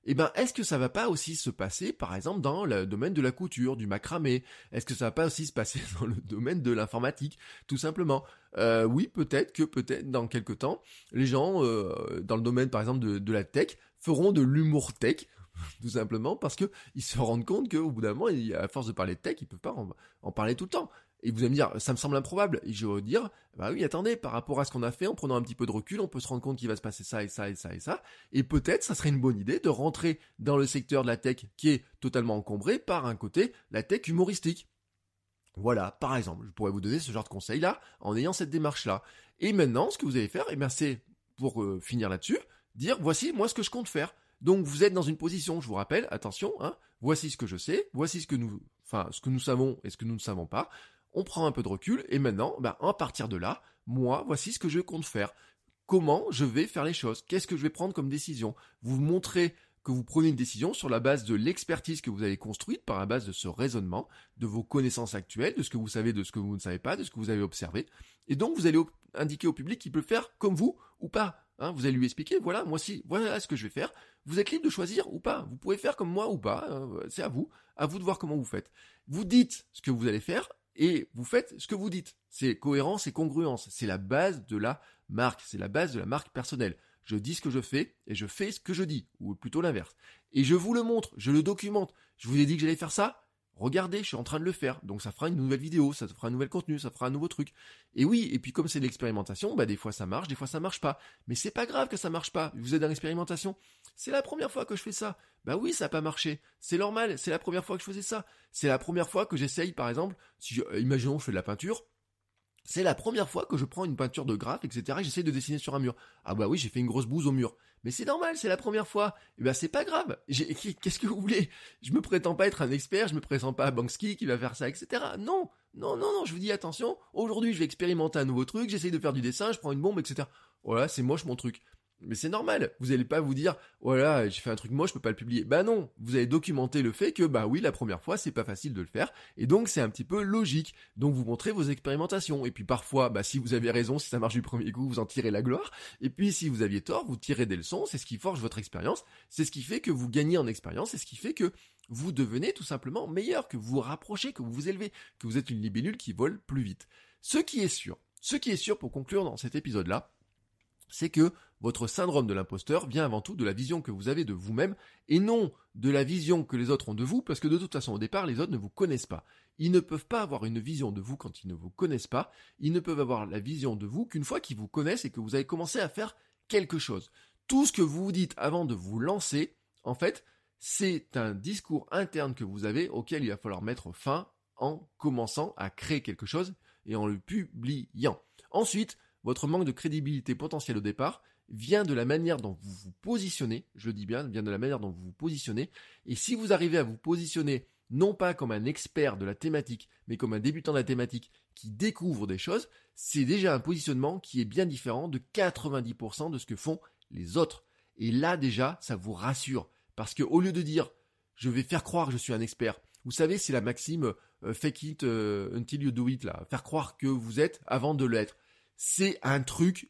Speaker 2: Eh ben, est-ce que ça va pas aussi se passer, par exemple, dans le domaine de la couture, du macramé? Est-ce que ça va pas aussi se passer dans le domaine de l'informatique, tout simplement? euh, Oui, peut-être que peut-être dans quelques temps, les gens euh, dans le domaine, par exemple, de, de la tech, feront de l'humour tech, tout simplement parce que ils se rendent compte qu'au bout d'un moment, à force de parler de tech, ils peuvent pas en, en parler tout le temps. Et vous allez me dire, ça me semble improbable. Et je vais vous dire, bah oui, attendez, par rapport à ce qu'on a fait, en prenant un petit peu de recul, on peut se rendre compte qu'il va se passer ça et ça et ça et ça. Et peut-être, ça serait une bonne idée de rentrer dans le secteur de la tech qui est totalement encombré par un côté, la tech humoristique. Voilà, par exemple, je pourrais vous donner ce genre de conseil-là en ayant cette démarche-là. Et maintenant, ce que vous allez faire, eh bien, c'est, pour euh, finir là-dessus, dire, voici moi ce que je compte faire. Donc vous êtes dans une position, je vous rappelle, attention, hein, voici ce que je sais, voici ce que nous, enfin, ce que nous savons et ce que nous ne savons pas. On prend un peu de recul et maintenant, ben, à partir de là, moi, voici ce que je compte faire. Comment je vais faire les choses? Qu'est-ce que je vais prendre comme décision? Vous montrez que vous prenez une décision sur la base de l'expertise que vous avez construite, par la base de ce raisonnement, de vos connaissances actuelles, de ce que vous savez, de ce que vous ne savez pas, de ce que vous avez observé. Et donc, vous allez op- indiquer au public qu'il peut faire comme vous ou pas. Hein, vous allez lui expliquer, voilà, moi si, voilà ce que je vais faire. Vous êtes libre de choisir ou pas. Vous pouvez faire comme moi ou pas. Euh, c'est à vous. À vous de voir comment vous faites. Vous dites ce que vous allez faire et vous faites ce que vous dites. C'est cohérence et congruence. C'est la base de la marque. C'est la base de la marque personnelle. Je dis ce que je fais et je fais ce que je dis. Ou plutôt l'inverse. Et je vous le montre. Je le documente. Je vous ai dit que j'allais faire ça. Regardez, je suis en train de le faire. Donc ça fera une nouvelle vidéo, ça fera un nouvel contenu, ça fera un nouveau truc. Et oui, et puis comme c'est de l'expérimentation, bah des fois ça marche, des fois ça marche pas. Mais c'est pas grave que ça marche pas. Vous êtes dans l'expérimentation. C'est la première fois que je fais ça. Bah oui, ça a pas marché. C'est normal, c'est la première fois que je faisais ça. C'est la première fois que j'essaye, par exemple, si je, euh, imaginons je fais de la peinture, c'est la première fois que je prends une peinture de graphe, et cetera et j'essaie de dessiner sur un mur. Ah bah oui, j'ai fait une grosse bouse au mur. Mais c'est normal, c'est la première fois. Et ben c'est pas grave. J'ai, qu'est-ce que vous voulez? Je me prétends pas être un expert, je me prétends pas à Banksy qui va faire ça, et cetera. Non, non, non, non, je vous dis attention, aujourd'hui je vais expérimenter un nouveau truc, j'essaie de faire du dessin, je prends une bombe, et cetera. Voilà, c'est moche mon truc. Mais c'est normal, vous allez pas vous dire, voilà, j'ai fait un truc moche, je peux pas le publier. Bah non, vous avez documenté le fait que, bah oui, la première fois, c'est pas facile de le faire, et donc c'est un petit peu logique. Donc vous montrez vos expérimentations, et puis parfois, bah si vous avez raison, si ça marche du premier coup, vous en tirez la gloire, et puis si vous aviez tort, vous tirez des leçons, c'est ce qui forge votre expérience, c'est ce qui fait que vous gagnez en expérience, c'est ce qui fait que vous devenez tout simplement meilleur, que vous vous rapprochez, que vous vous élevez, que vous êtes une libellule qui vole plus vite. Ce qui est sûr, ce qui est sûr pour conclure dans cet épisode-là, c'est que votre syndrome de l'imposteur vient avant tout de la vision que vous avez de vous-même et non de la vision que les autres ont de vous, parce que de toute façon au départ les autres ne vous connaissent pas. Ils ne peuvent pas avoir une vision de vous quand ils ne vous connaissent pas, ils ne peuvent avoir la vision de vous qu'une fois qu'ils vous connaissent et que vous avez commencé à faire quelque chose. Tout ce que vous vous dites avant de vous lancer, en fait, c'est un discours interne que vous avez auquel il va falloir mettre fin en commençant à créer quelque chose et en le publiant. Ensuite, votre manque de crédibilité potentielle au départ vient de la manière dont vous vous positionnez, je le dis bien, vient de la manière dont vous vous positionnez, et si vous arrivez à vous positionner non pas comme un expert de la thématique, mais comme un débutant de la thématique qui découvre des choses, c'est déjà un positionnement qui est bien différent de quatre-vingt-dix pour cent de ce que font les autres. Et là déjà, ça vous rassure, parce que au lieu de dire « je vais faire croire que je suis un expert », vous savez, c'est la maxime euh, « fake it uh, until you do it », là, faire croire que vous êtes avant de l'être. C'est un truc,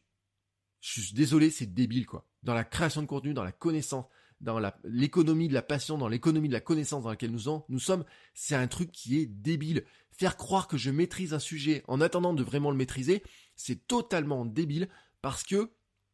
Speaker 2: je suis désolé, c'est débile quoi. Dans la création de contenu, dans la connaissance, dans la, l'économie de la passion, dans l'économie de la connaissance dans laquelle nous, en, nous sommes, c'est un truc qui est débile. Faire croire que je maîtrise un sujet en attendant de vraiment le maîtriser, c'est totalement débile parce que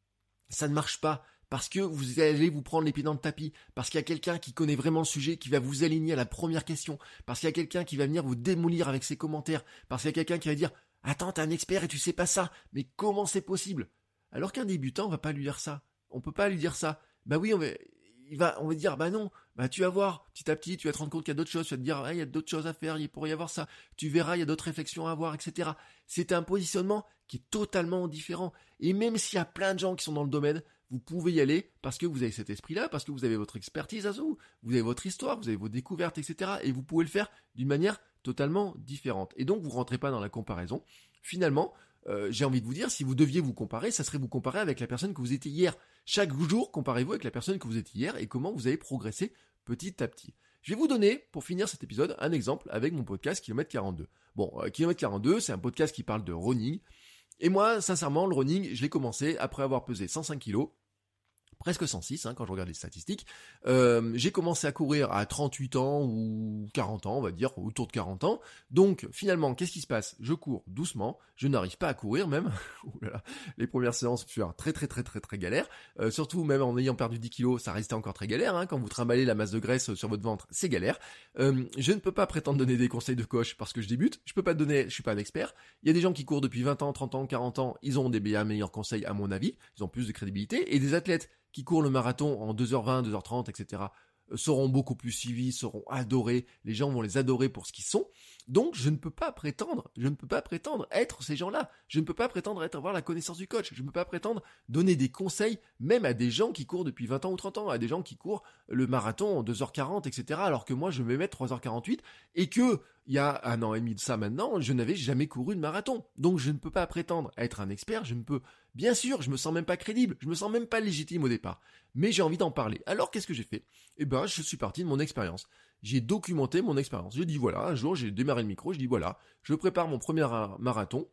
Speaker 2: ça ne marche pas. Parce que vous allez vous prendre les pieds dans le tapis, parce qu'il y a quelqu'un qui connaît vraiment le sujet, qui va vous aligner à la première question, parce qu'il y a quelqu'un qui va venir vous démolir avec ses commentaires, parce qu'il y a quelqu'un qui va dire « Attends, t'es un expert et tu sais pas ça, mais comment c'est possible ?» Alors qu'un débutant, on va pas lui dire ça. On peut pas lui dire ça. Bah oui, on va, il va, on va dire, bah non, bah tu vas voir, petit à petit, tu vas te rendre compte qu'il y a d'autres choses, tu vas te dire, ah, il y a d'autres choses à faire, il pourrait y avoir ça, tu verras, il y a d'autres réflexions à avoir, et cetera. C'est un positionnement qui est totalement différent. Et même s'il y a plein de gens qui sont dans le domaine, vous pouvez y aller parce que vous avez cet esprit-là, parce que vous avez votre expertise à vous, vous avez votre histoire, vous avez vos découvertes, et cetera. Et vous pouvez le faire d'une manière totalement différente. Et donc, vous rentrez pas dans la comparaison. Finalement, euh, j'ai envie de vous dire, si vous deviez vous comparer, ça serait vous comparer avec la personne que vous étiez hier. Chaque jour, comparez-vous avec la personne que vous étiez hier et comment vous avez progressé petit à petit. Je vais vous donner, pour finir cet épisode, un exemple avec mon podcast Kilomètre quarante-deux. Bon, euh, Kilomètre quarante-deux, c'est un podcast qui parle de running. Et moi, sincèrement, le running, je l'ai commencé après avoir pesé cent cinq kilos, presque cent six hein, quand je regarde les statistiques. Euh, j'ai commencé à courir à trente-huit ans ou quarante ans, on va dire, autour de quarante ans. Donc finalement, qu'est-ce qui se passe ? Je cours doucement, je n'arrive pas à courir même. Ouh là là, les premières séances furent très très très très très galères. Euh, surtout même en ayant perdu dix kilos, ça restait encore très galère. Hein. Quand vous trimballez la masse de graisse sur votre ventre, c'est galère. Euh, je ne peux pas prétendre donner des conseils de coach parce que je débute. Je peux pas donner, je suis pas un expert. Il y a des gens qui courent depuis vingt ans, trente ans, quarante ans, ils ont des bien meilleurs conseils à mon avis. Ils ont plus de crédibilité. Et des athlètes qui courent le marathon en deux heures vingt, deux heures trente, et cetera, seront beaucoup plus suivis, seront adorés, les gens vont les adorer pour ce qu'ils sont. Donc je ne peux pas prétendre, je ne peux pas prétendre être ces gens-là. Je ne peux pas prétendre être avoir la connaissance du coach. Je ne peux pas prétendre donner des conseils même à des gens qui courent depuis vingt ans ou trente ans, à des gens qui courent le marathon en deux heures quarante, et cetera. Alors que moi je me mets trois heures quarante-huit et que il y a un an et demi de ça maintenant, je n'avais jamais couru de marathon. Donc je ne peux pas prétendre être un expert, je ne peux, bien sûr, je me sens même pas crédible, je me sens même pas légitime au départ. Mais j'ai envie d'en parler. Alors qu'est-ce que j'ai fait ? Eh ben, je suis parti de mon expérience. J'ai documenté mon expérience. J'ai dit voilà, un jour j'ai démarré le micro, je dis voilà, je prépare mon premier marathon.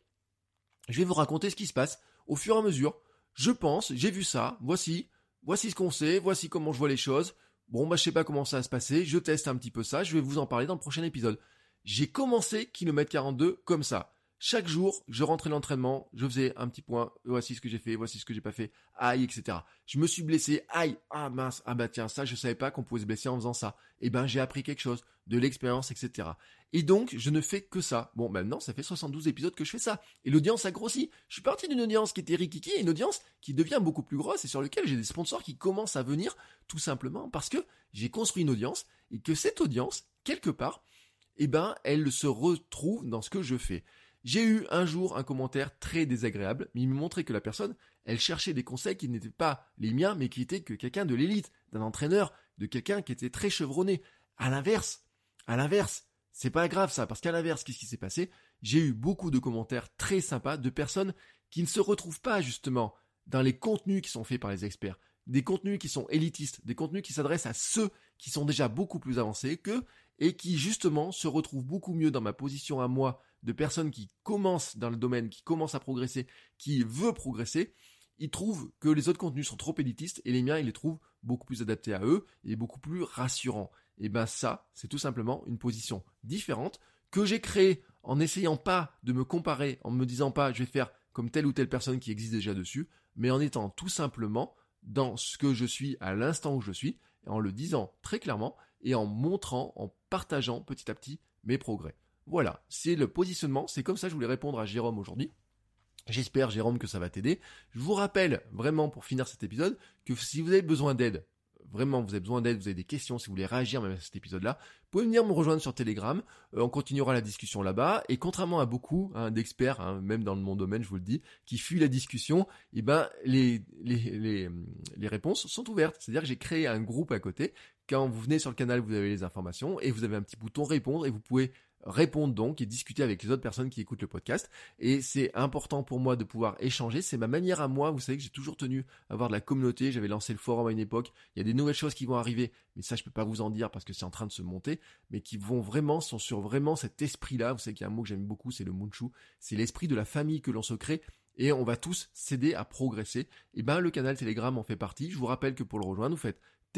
Speaker 2: Je vais vous raconter ce qui se passe au fur et à mesure. Je pense, j'ai vu ça, voici, voici ce qu'on sait, voici comment je vois les choses. Bon, bah je sais pas comment ça va se passer, je teste un petit peu ça, je vais vous en parler dans le prochain épisode. J'ai commencé kilomètre quarante-deux comme ça. Chaque jour, je rentrais l'entraînement, je faisais un petit point, voici ce que j'ai fait, voici ce que j'ai pas fait, aïe, et cetera. Je me suis blessé, aïe, ah mince, ah bah tiens, ça je savais pas qu'on pouvait se blesser en faisant ça. Eh ben j'ai appris quelque chose, de l'expérience, et cetera. Et donc, je ne fais que ça. Bon, maintenant, ça fait soixante-douze épisodes que je fais ça. Et l'audience a grossi. Je suis parti d'une audience qui était rikiki, une audience qui devient beaucoup plus grosse et sur laquelle j'ai des sponsors qui commencent à venir, tout simplement parce que j'ai construit une audience et que cette audience, quelque part, eh ben, elle se retrouve dans ce que je fais. J'ai eu un jour un commentaire très désagréable, mais il me montrait que la personne, elle cherchait des conseils qui n'étaient pas les miens, mais qui étaient que quelqu'un de l'élite, d'un entraîneur, de quelqu'un qui était très chevronné. À l'inverse, à l'inverse, c'est pas grave ça, parce qu'à l'inverse, qu'est-ce qui s'est passé ? J'ai eu beaucoup de commentaires très sympas de personnes qui ne se retrouvent pas justement dans les contenus qui sont faits par les experts, des contenus qui sont élitistes, des contenus qui s'adressent à ceux qui sont déjà beaucoup plus avancés qu'eux et qui justement se retrouvent beaucoup mieux dans ma position à moi de personnes qui commencent dans le domaine, qui commencent à progresser, qui veut progresser. Ils trouvent que les autres contenus sont trop élitistes et les miens, ils les trouvent beaucoup plus adaptés à eux et beaucoup plus rassurants. Et ben ça, c'est tout simplement une position différente que j'ai créée en n'essayant pas de me comparer, en me disant pas je vais faire comme telle ou telle personne qui existe déjà dessus, mais en étant tout simplement dans ce que je suis à l'instant où je suis, en le disant très clairement et en montrant, en partageant petit à petit mes progrès. Voilà, c'est le positionnement, c'est comme ça que je voulais répondre à Jérôme aujourd'hui. J'espère, Jérôme, que ça va t'aider. Je vous rappelle, vraiment, pour finir cet épisode, que si vous avez besoin d'aide, vraiment, vous avez besoin d'aide, vous avez des questions, si vous voulez réagir même à cet épisode-là, vous pouvez venir me rejoindre sur Telegram, euh, on continuera la discussion là-bas, et contrairement à beaucoup hein, d'experts, hein, même dans mon domaine, je vous le dis, qui fuient la discussion, eh ben, les, les, les, les réponses sont ouvertes. C'est-à-dire que j'ai créé un groupe à côté. Quand vous venez sur le canal, vous avez les informations, et vous avez un petit bouton répondre, et vous pouvez répondre donc et discuter avec les autres personnes qui écoutent le podcast. Et c'est important pour moi de pouvoir échanger. C'est ma manière à moi. Vous savez que j'ai toujours tenu à avoir de la communauté. J'avais lancé le forum à une époque. Il y a des nouvelles choses qui vont arriver, mais ça je peux pas vous en dire parce que c'est en train de se monter, mais qui vont vraiment, sont sur vraiment cet esprit-là. Vous savez qu'il y a un mot que j'aime beaucoup, c'est le Munchu. C'est l'esprit de la famille que l'on se crée. Et on va tous s'aider à progresser. Et ben le canal Telegram en fait partie. Je vous rappelle que pour le rejoindre, vous faites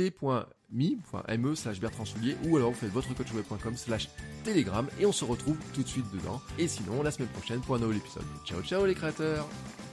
Speaker 2: t.me, enfin me slash Bertrand Soulier, ou alors vous faites votrecoachweb.com slash telegram et on se retrouve tout de suite dedans. Et sinon, la semaine prochaine pour un nouvel épisode. Ciao, ciao les créateurs!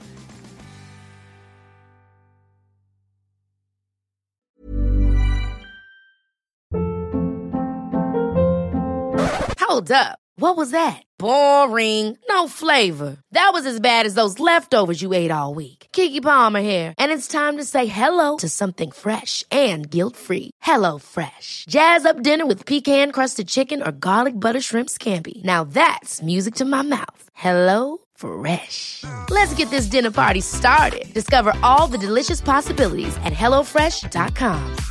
Speaker 3: Hold up. What was that? Boring. No flavor. That was as bad as those leftovers you ate all week. Keke Palmer here. And it's time to say hello to something fresh and guilt-free. Hello Fresh. Jazz up dinner with pecan-crusted chicken or garlic butter shrimp scampi. Now that's music to my mouth. Hello Fresh. Let's get this dinner party started. Discover all the delicious possibilities at hello fresh dot com.